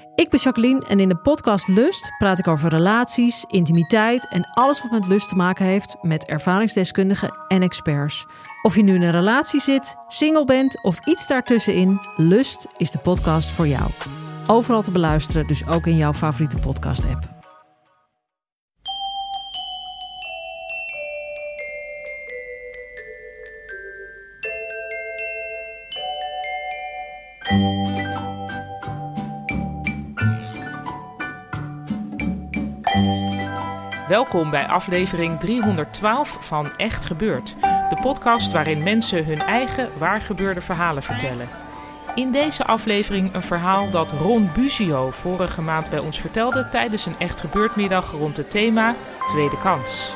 Ik ben Jacqueline en in de podcast Lust praat ik over relaties, intimiteit en alles wat met lust te maken heeft met ervaringsdeskundigen en experts. Of je nu in een relatie zit, single bent of iets daartussenin, Lust is de podcast voor jou. Overal te beluisteren, dus ook in jouw favoriete podcast-app. Welkom bij aflevering 312 van Echt Gebeurd. De podcast waarin mensen hun eigen waargebeurde verhalen vertellen. In deze aflevering een verhaal dat Ron Buzio vorige maand bij ons vertelde tijdens een Echt Gebeurd middag rond het thema Tweede Kans.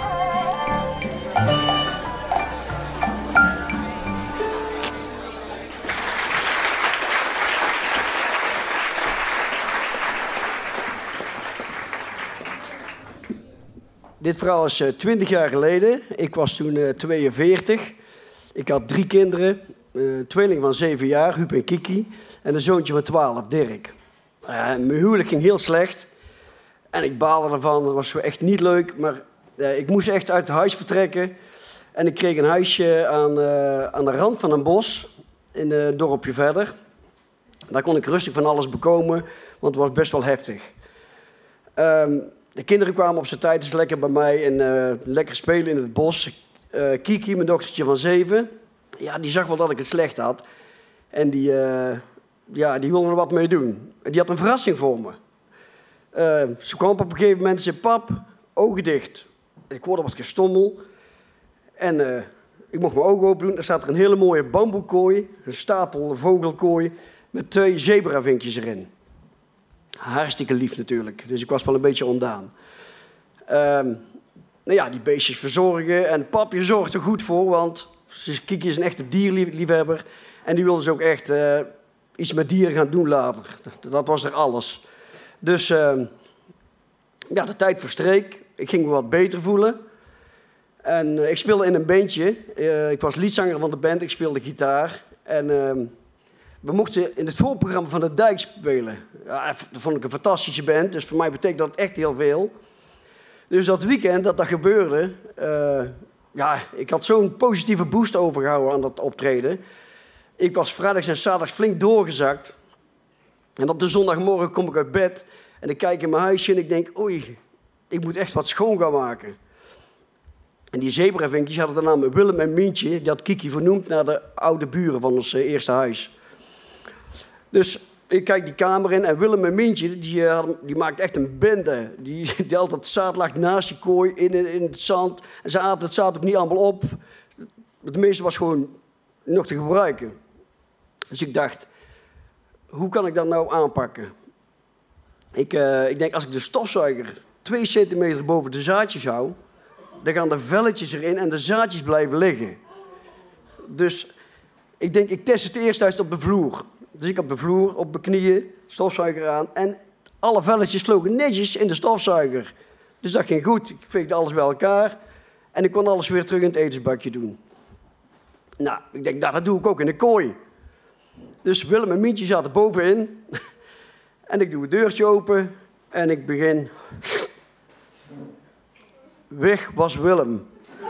Dit verhaal is 20 jaar geleden. Ik was toen 42. Ik had 3 kinderen. Tweeling van 7 jaar, Huub en Kiki. En een zoontje van 12, Dirk. Mijn huwelijk ging heel slecht. En ik baalde ervan. Dat was echt niet leuk. Maar ik moest echt uit het huis vertrekken. En ik kreeg een huisje aan de rand van een bos. In een dorpje verder. Daar kon ik rustig van alles bekomen. Want het was best wel heftig. De kinderen kwamen op zijn tijd dus lekker bij mij en lekker spelen in het bos. Kiki, mijn dochtertje van 7, ja, die zag wel dat ik het slecht had. En die wilde er wat mee doen. Die had een verrassing voor me. Ze kwam op een gegeven moment en zei, pap, ogen dicht. Ik hoorde wat gestommel. En ik mocht mijn ogen open doen. Er staat er een hele mooie bamboekooi, een stapel vogelkooi, met 2 zebravinkjes erin. Hartstikke lief natuurlijk, dus ik was wel een beetje ondaan. Die beestjes verzorgen en pap, je zorgt er goed voor, want Kiki is een echte dierliefhebber. En die wilde ze ook echt iets met dieren gaan doen later. Dat was er alles. Dus de tijd verstreek, ik ging me wat beter voelen. En ik speelde in een bandje, ik was liedzanger van de band, ik speelde gitaar. En we mochten in het voorprogramma van de Dijk spelen. Ja, dat vond ik een fantastische band, dus voor mij betekent dat echt heel veel. Dus dat weekend dat gebeurde, ik had zo'n positieve boost overgehouden aan dat optreden. Ik was vrijdags en zaterdags flink doorgezakt. En op de zondagmorgen kom ik uit bed en ik kijk in mijn huisje en ik denk, oei, ik moet echt wat schoon gaan maken. En die zebravinkjes hadden de naam Willem en Mientje, die had Kiki vernoemd naar de oude buren van ons eerste huis. Dus ik kijk die kamer in en Willem en Mientje, die maakte echt een bende. Die altijd zaad lag naast die kooi in het zand. En ze aten het zaad ook niet allemaal op. Het meeste was gewoon nog te gebruiken. Dus ik dacht, hoe kan ik dat nou aanpakken? Ik denk, als ik de stofzuiger 2 centimeter boven de zaadjes hou, dan gaan de velletjes erin en de zaadjes blijven liggen. Dus ik denk, ik test het eerst uit op de vloer. Dus ik op de vloer, op mijn knieën, stofzuiger aan. En alle velletjes sloegen netjes in de stofzuiger. Dus dat ging goed. Ik veegde alles bij elkaar. En ik kon alles weer terug in het etensbakje doen. Nou, ik denk, dat doe ik ook in de kooi. Dus Willem en Mientje zaten bovenin. En ik doe het deurtje open. En ik begin. Weg was Willem.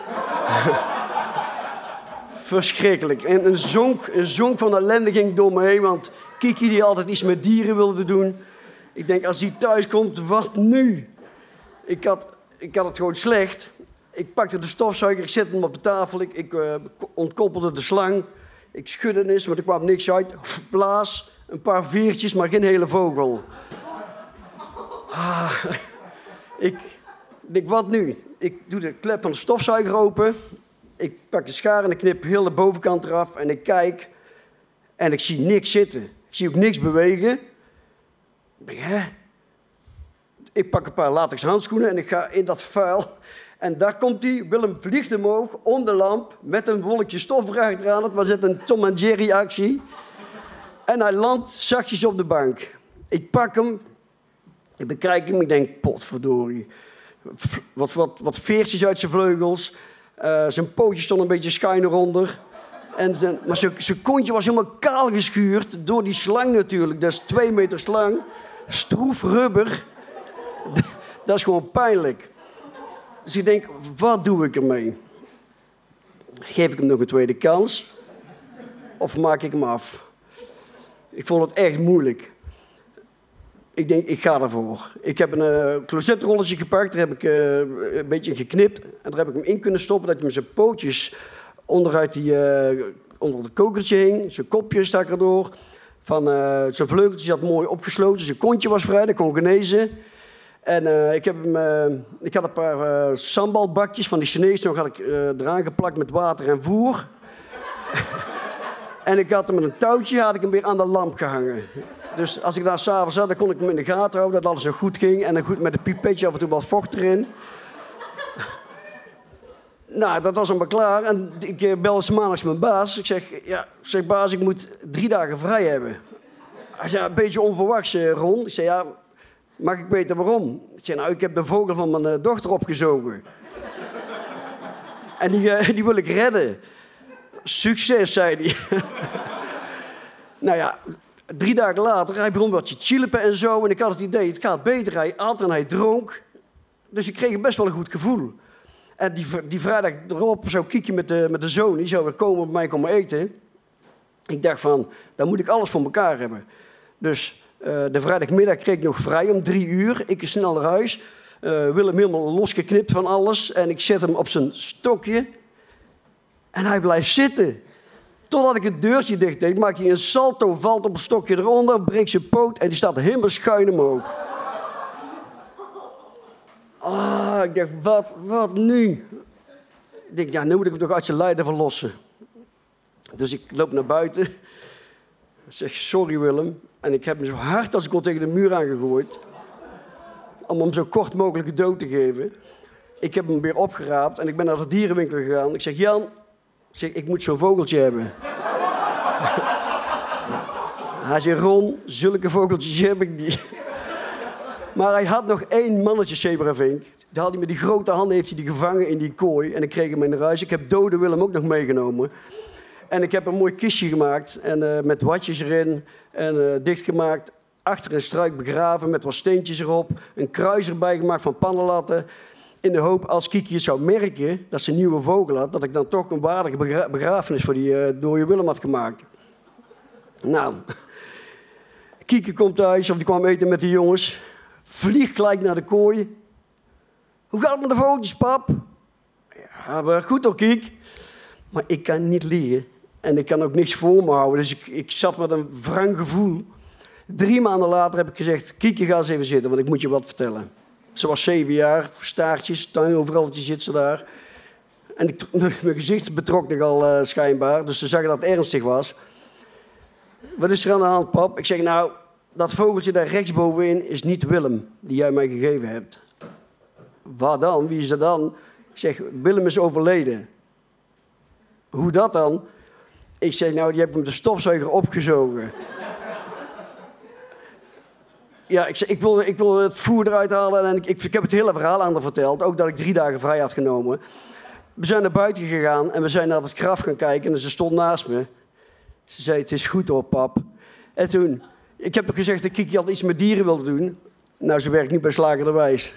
Verschrikkelijk. En een zonk van ellende ging door me heen, want Kiki die altijd iets met dieren wilde doen. Ik denk, als hij thuis komt, wat nu? Ik had het gewoon slecht. Ik pakte de stofzuiger, ik zette hem op de tafel, ik ontkoppelde de slang. Ik schudde eens, maar er kwam niks uit. Blaas, een paar veertjes, maar geen hele vogel. Ik denk, wat nu? Ik doe de klep van de stofzuiger open. Ik pak de schaar en ik knip heel de bovenkant eraf en ik kijk en ik zie niks zitten. Ik zie ook niks bewegen. Ik denk, hè? Ik pak een paar latex handschoenen en ik ga in dat vuil. En daar komt hij, Willem vliegt omhoog, om de lamp, met een wolkje stof erachteraan. Het was net een Tom en Jerry actie. En hij landt zachtjes op de bank. Ik pak hem, ik bekijk hem, ik denk, potverdorie. Wat veertjes uit zijn vleugels. Zijn pootjes stonden een beetje schuin eronder. Maar zijn kontje was helemaal kaal geschuurd door die slang natuurlijk. Dat is 2 meter slang, stroef rubber. Dat is gewoon pijnlijk. Dus ik denk, wat doe ik ermee? Geef ik hem nog een tweede kans? Of maak ik hem af? Ik vond het echt moeilijk. Ik denk, ik ga ervoor. Ik heb een closetrolletje gepakt, daar heb ik een beetje geknipt. En daar heb ik hem in kunnen stoppen, dat hij met zijn pootjes onder het kokertje hing. Zijn kopje stak erdoor. Zijn vleugeltjes had mooi opgesloten. Zijn kontje was vrij, dat kon genezen. En ik had een paar sambalbakjes van die Chinees. Nog had ik eraan geplakt met water en voer. En ik had hem met een touwtje had ik hem weer aan de lamp gehangen. Dus als ik daar s'avonds zat, dan kon ik hem in de gaten houden dat alles zo goed ging. En dan goed met een pipetje af en toe wat vocht erin. Nou, dat was allemaal klaar. En ik belde 's maandags mijn baas. Ik zeg, baas, ik moet 3 dagen vrij hebben. Hij zei, een beetje onverwachts, Ron. Ik zei, ja, mag ik weten waarom? Ik zei, nou, ik heb de vogel van mijn dochter opgezogen. En die wil ik redden. Succes, zei hij. Nou ja, 3 dagen later, hij begon wat te chilpen en zo. En ik had het idee, het gaat beter. Hij at en hij dronk. Dus ik kreeg best wel een goed gevoel. En die vrijdag erop zou Kiki met de zoon, die zou weer komen bij mij komen eten. Ik dacht van, dan moet ik alles voor elkaar hebben. Dus de vrijdagmiddag kreeg ik nog vrij om 3 uur. Ik snel naar huis. Willem helemaal losgeknipt van alles. En ik zet hem op zijn stokje. En hij blijft zitten. Totdat ik het deurtje dicht deed, maakt hij een salto, valt op een stokje eronder, breekt zijn poot en die staat helemaal schuin omhoog. Ik dacht, wat nu? Ik denk, ja, nu moet ik hem toch uit zijn lijden verlossen. Dus ik loop naar buiten. Ik zeg, sorry Willem. En ik heb hem zo hard als ik kon tegen de muur aangegooid. Om hem zo kort mogelijk de dood te geven. Ik heb hem weer opgeraapt en ik ben naar de dierenwinkel gegaan. Ik zeg, Jan, ik moet zo'n vogeltje hebben. Hij zei, Ron, zulke vogeltjes heb ik niet. Maar hij had nog 1 mannetje zebravink. Die had hij met die grote handen heeft hij die gevangen in die kooi. En ik kreeg hem in de huis. Ik heb dode Willem ook nog meegenomen. En ik heb een mooi kistje gemaakt. En met watjes erin. En dichtgemaakt. Achter een struik begraven met wat steentjes erop. Een kruis erbij gemaakt van pannenlatten. In de hoop als Kiki het zou merken dat ze een nieuwe vogel had. Dat ik dan toch een waardige begrafenis voor die dode Willem had gemaakt. Nou, Kiki komt thuis, of die kwam eten met de jongens. Vliegt gelijk naar de kooi. Hoe gaat het met de vogeltjes, pap? Ja, maar goed hoor, Kiek. Maar ik kan niet liegen. En ik kan ook niks voor me houden. Dus ik zat met een wrang gevoel. 3 maanden later heb ik gezegd, Kiekje, ga eens even zitten, want ik moet je wat vertellen. Ze was 7 jaar, staartjes, tuin overal zit ze daar. En mijn gezicht betrok nogal schijnbaar, dus ze zag dat het ernstig was. Wat is er aan de hand, pap? Ik zeg, nou, dat vogeltje daar rechtsbovenin is niet Willem, die jij mij gegeven hebt. Wat dan? Wie is dat dan? Ik zeg, Willem is overleden. Hoe dat dan? Ik zeg, nou, die heb ik met de stofzuiger opgezogen. Ja, ik zeg, ik wil het voer eruit halen en ik heb het hele verhaal aan haar verteld. Ook dat ik 3 dagen vrij had genomen. We zijn naar buiten gegaan en we zijn naar het graf gaan kijken en ze stond naast me. Ze zei, het is goed hoor, pap. En toen, ik heb toch gezegd dat Kiki altijd iets met dieren wilde doen. Nou, ze werkt nu bij Slager de Wijs.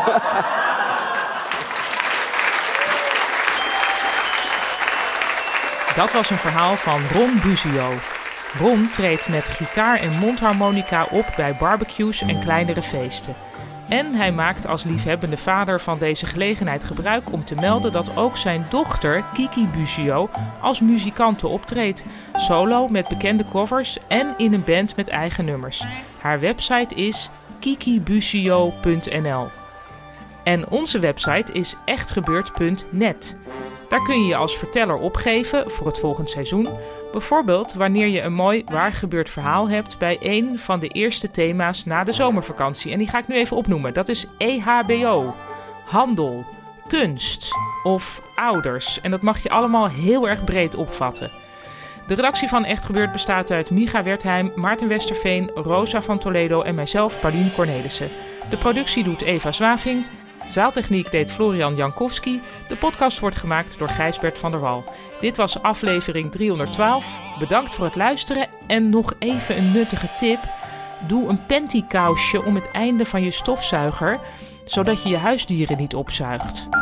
Dat was een verhaal van Ron Buzio. Ron treedt met gitaar en mondharmonica op bij barbecues en kleinere feesten. En hij maakt als liefhebbende vader van deze gelegenheid gebruik om te melden dat ook zijn dochter, Kiki Buzio, als muzikante optreedt. Solo met bekende covers en in een band met eigen nummers. Haar website is kikibuzio.nl. En onze website is echtgebeurd.net. Daar kun je je als verteller opgeven voor het volgend seizoen. Bijvoorbeeld wanneer je een mooi waargebeurd verhaal hebt bij een van de eerste thema's na de zomervakantie. En die ga ik nu even opnoemen. Dat is EHBO, handel, kunst of ouders. En dat mag je allemaal heel erg breed opvatten. De redactie van Echt Gebeurd bestaat uit Micha Wertheim, Maarten Westerveen, Rosa van Toledo en mijzelf, Paulien Cornelissen. De productie doet Eva Zwaving. Zaaltechniek deed Florian Jankowski. De podcast wordt gemaakt door Gijsbert van der Wal. Dit was aflevering 312. Bedankt voor het luisteren. En nog even een nuttige tip. Doe een pantykousje om het einde van je stofzuiger, zodat je je huisdieren niet opzuigt.